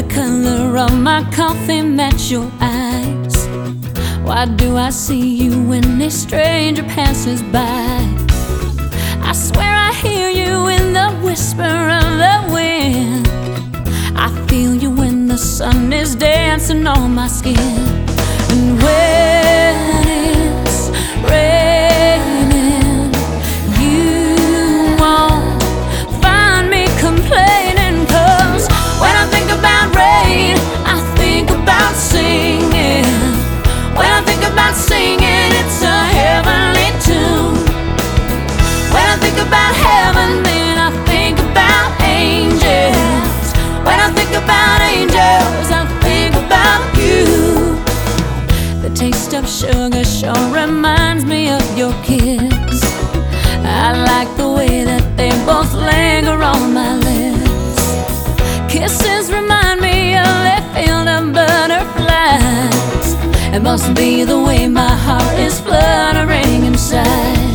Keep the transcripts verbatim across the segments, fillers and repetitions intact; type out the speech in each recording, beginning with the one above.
color of my coffee match your eyes? Why do I see you when a stranger passes by? I swear I hear you in the whisper of the wind. I feel you when the sun is dancing on my skin. And when it's raining, you won't find me complaining. 'Cause when I think about rain, I think about singing. When I think about singing, it's a heavenly tune. When I think about heaven, then I think about angels. When I think about angels, I think about you. The taste of sugar sure reminds me of your kiss. I like the way that they both linger on my lips. Kisses remind me of the field of butterflies. It must be the way my heart is fluttering inside.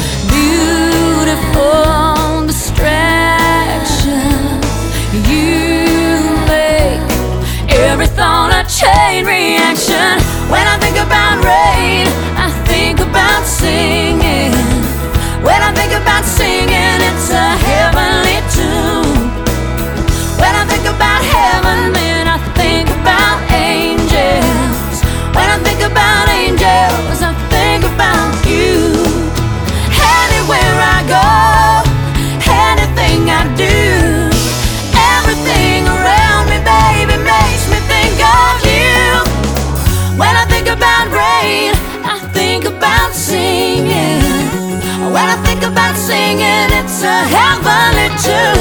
Beautiful distraction, you make every thought a chain reaction. When I think about rain, I think about singing. When I think about singing, it's a heavenly tune. When I think about heaven, then I think about angels. When I think about angels, I think about you. Anywhere I go, anything I do, everything around me, baby, makes me think of you. When I think about rain, I think about singing. When I think about singing, it's a heavenly tune.